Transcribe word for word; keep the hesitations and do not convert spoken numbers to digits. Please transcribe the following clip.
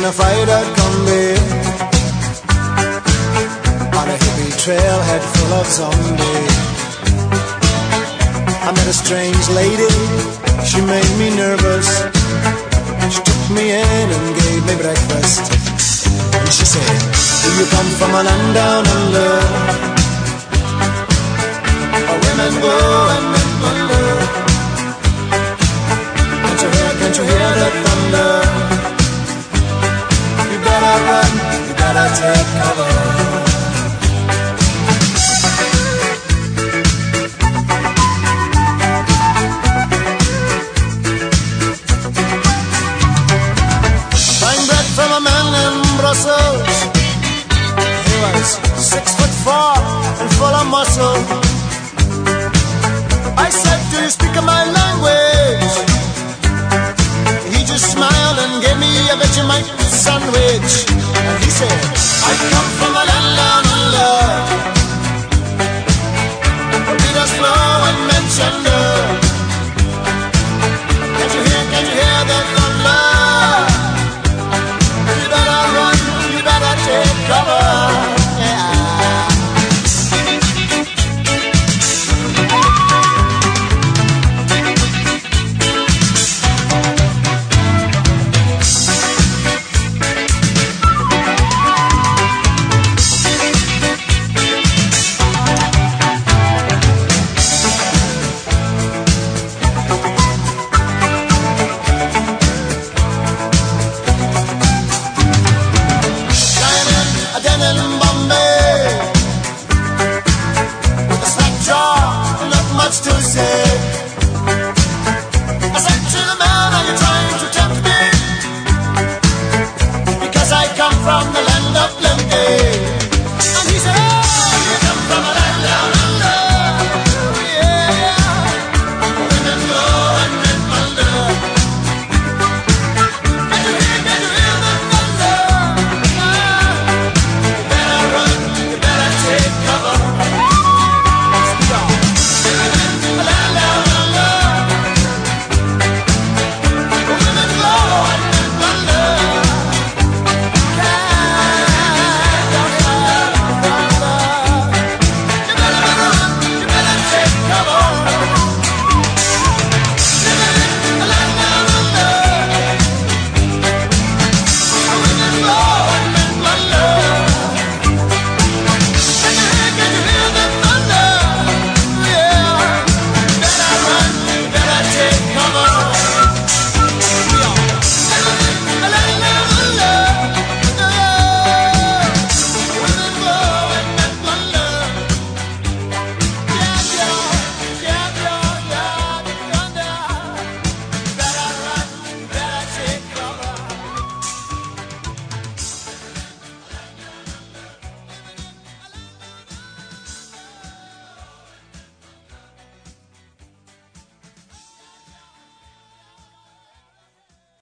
a fight out combi on a hippie trailhead full of zombies. I met a strange lady, she made me nervous. She took me in and gave me breakfast. And she said, do you come from a land down under, where women go and men wonder? Can't you hear, can't you hear the thunder? You better run, you better take cover. From a man in Brussels, he was six foot four and full of muscle. I said, do you speak my language? He just smiled and gave me a Vegemite sandwich. And he said, I come from a land down under, where rivers flow and men gender. Can't you hear, can't you hear the thunder? Take cover, yeah. Denim